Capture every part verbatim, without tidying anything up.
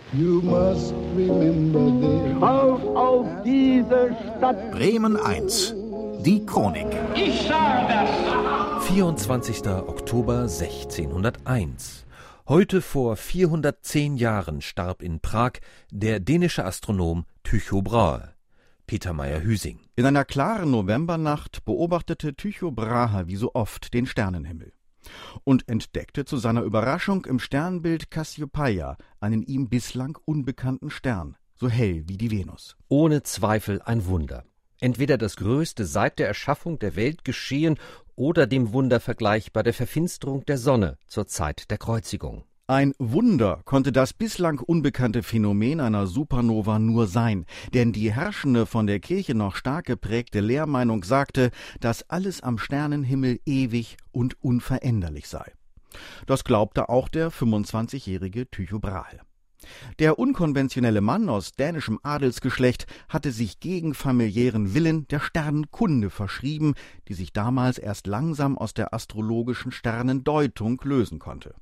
You must remember this. Auf, auf diese Stadt! Bremen eins. Die Chronik. Ich sage das! vierundzwanzigster Oktober sechzehnhunderteins. Heute vor vierhundertzehn Jahren starb in Prag der dänische Astronom Tycho Brahe. Peter Meyer-Hüsing. In einer klaren Novembernacht beobachtete Tycho Brahe wie so oft den Sternenhimmel und entdeckte zu seiner Überraschung im Sternbild Kassiopeia einen ihm bislang unbekannten Stern, so hell wie die Venus. Ohne Zweifel ein Wunder. Entweder das größte seit der Erschaffung der Welt geschehen oder dem Wunder vergleichbar der Verfinsterung der Sonne zur Zeit der Kreuzigung. Ein Wunder konnte das bislang unbekannte Phänomen einer Supernova nur sein, denn die herrschende, von der Kirche noch stark geprägte Lehrmeinung sagte, dass alles am Sternenhimmel ewig und unveränderlich sei. Das glaubte auch der fünfundzwanzigjährige Tycho Brahe. Der unkonventionelle Mann aus dänischem Adelsgeschlecht hatte sich gegen familiären Willen der Sternenkunde verschrieben, die sich damals erst langsam aus der astrologischen Sternendeutung lösen konnte.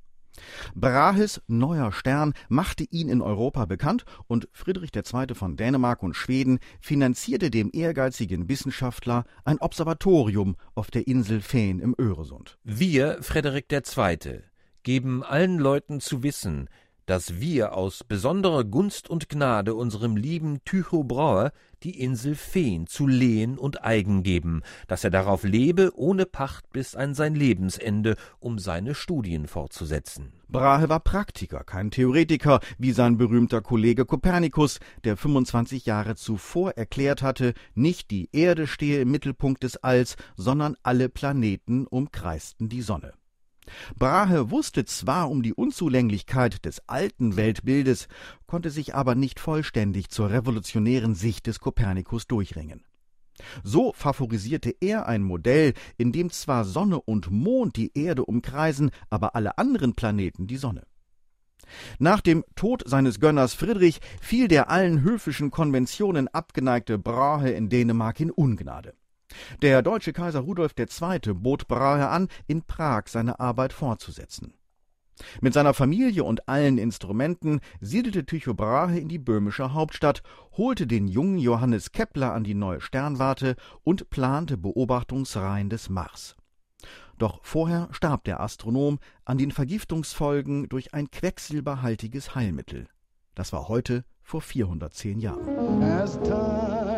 Brahes neuer Stern machte ihn in Europa bekannt und Friedrich der Zweite von Dänemark und Schweden finanzierte dem ehrgeizigen Wissenschaftler ein Observatorium auf der Insel Fehn im Öresund. Wir, Frederik der Zweite, geben allen Leuten zu wissen, dass wir aus besonderer Gunst und Gnade unserem lieben Tycho Brahe die Insel Fehn zu Lehen und Eigen geben, dass er darauf lebe, ohne Pacht bis an sein Lebensende, um seine Studien fortzusetzen. Brahe war Praktiker, kein Theoretiker, wie sein berühmter Kollege Kopernikus, der fünfundzwanzig Jahre zuvor erklärt hatte, nicht die Erde stehe im Mittelpunkt des Alls, sondern alle Planeten umkreisten die Sonne. Brahe wusste zwar um die Unzulänglichkeit des alten Weltbildes, konnte sich aber nicht vollständig zur revolutionären Sicht des Kopernikus durchringen. So favorisierte er ein Modell, in dem zwar Sonne und Mond die Erde umkreisen, aber alle anderen Planeten die Sonne. Nach dem Tod seines Gönners Friedrich fiel der allen höfischen Konventionen abgeneigte Brahe in Dänemark in Ungnade. Der deutsche Kaiser Rudolf der Zweite bot Brahe an, in Prag seine Arbeit fortzusetzen. Mit seiner Familie und allen Instrumenten siedelte Tycho Brahe in die böhmische Hauptstadt, holte den jungen Johannes Kepler an die neue Sternwarte und plante Beobachtungsreihen des Mars. Doch vorher starb der Astronom an den Vergiftungsfolgen durch ein quecksilberhaltiges Heilmittel. Das war heute vor vierhundertzehn Jahren. As time